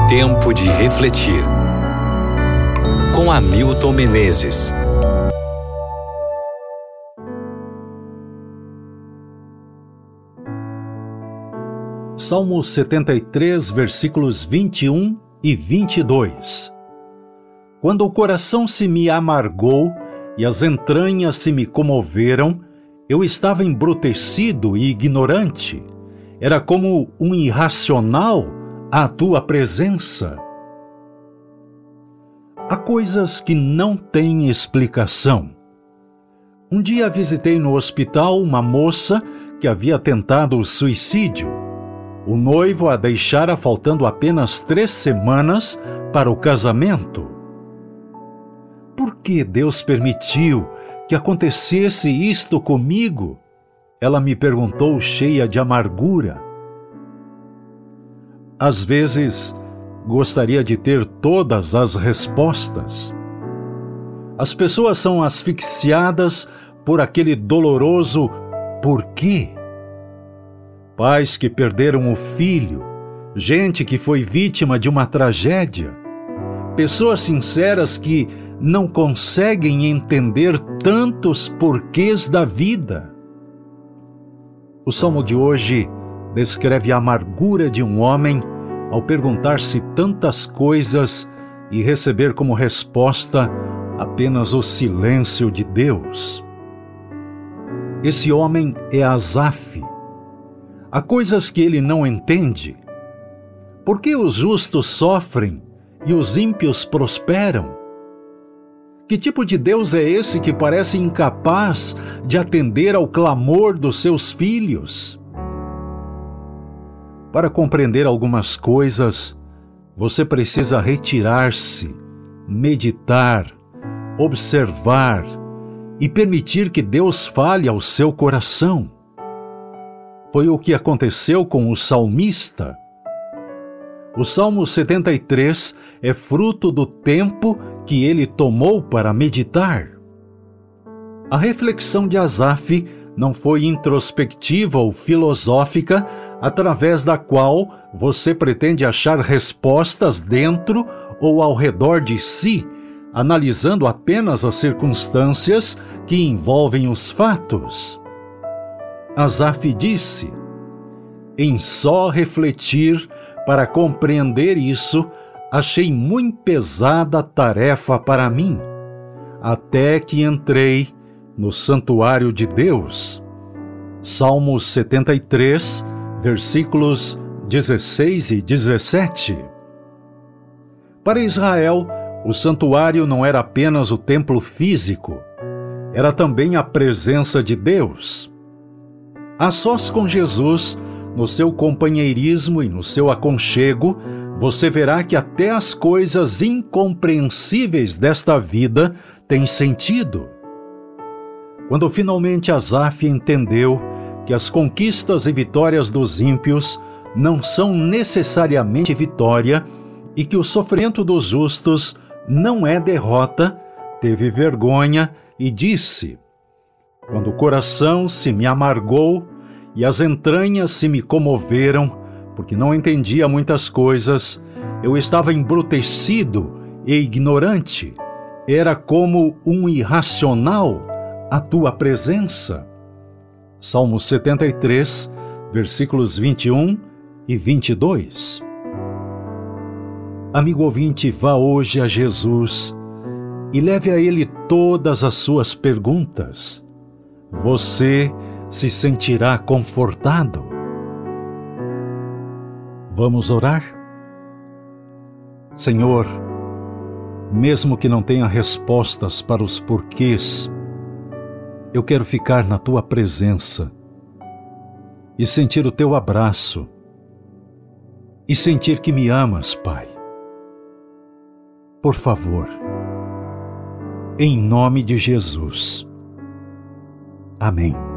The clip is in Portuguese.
Tempo de refletir. Com Hamilton Menezes. Salmo 73, versículos 21 e 22. Quando o coração se me amargou e as entranhas se me comoveram, eu estava embrutecido e ignorante. Era como um irracional à tua presença. Há coisas que não têm explicação. Um dia visitei no hospital uma moça que havia tentado o suicídio. O noivo a deixara faltando apenas 3 semanas para o casamento. Por que Deus permitiu que acontecesse isto comigo? Ela me perguntou, cheia de amargura. Às vezes, gostaria de ter todas as respostas. As pessoas são asfixiadas por aquele doloroso porquê. Pais que perderam o filho, gente que foi vítima de uma tragédia, pessoas sinceras que não conseguem entender tantos porquês da vida. O salmo de hoje descreve a amargura de um homem ao perguntar-se tantas coisas e receber como resposta apenas o silêncio de Deus. Esse homem é Asaf. Há coisas que ele não entende. Por que os justos sofrem e os ímpios prosperam? Que tipo de Deus é esse que parece incapaz de atender ao clamor dos seus filhos? Para compreender algumas coisas, você precisa retirar-se, meditar, observar e permitir que Deus fale ao seu coração. Foi o que aconteceu com o salmista. O Salmo 73 é fruto do tempo que ele tomou para meditar. A reflexão de Asaf não foi introspectiva ou filosófica, através da qual você pretende achar respostas dentro ou ao redor de si, analisando apenas as circunstâncias que envolvem os fatos. Asaf disse: em só refletir para compreender isso, achei muito pesada a tarefa para mim, até que entrei no santuário de Deus. Salmo 73, versículos 16 e 17. Para Israel, o santuário não era apenas o templo físico, era também a presença de Deus. A sós com Jesus, no seu companheirismo e no seu aconchego, você verá que até as coisas incompreensíveis desta vida têm sentido. Quando finalmente Asaf entendeu que as conquistas e vitórias dos ímpios não são necessariamente vitória e que o sofrimento dos justos não é derrota, teve vergonha e disse: quando o coração se me amargou e as entranhas se me comoveram, porque não entendia muitas coisas, eu estava embrutecido e ignorante. Era como um irracional à tua presença. Salmo 73, versículos 21 e 22. Amigo ouvinte, vá hoje a Jesus e leve a Ele todas as suas perguntas. Você se sentirá confortado. Vamos orar? Senhor, mesmo que não tenha respostas para os porquês, eu quero ficar na Tua presença e sentir o Teu abraço e sentir que me amas, Pai. Por favor, em nome de Jesus. Amém.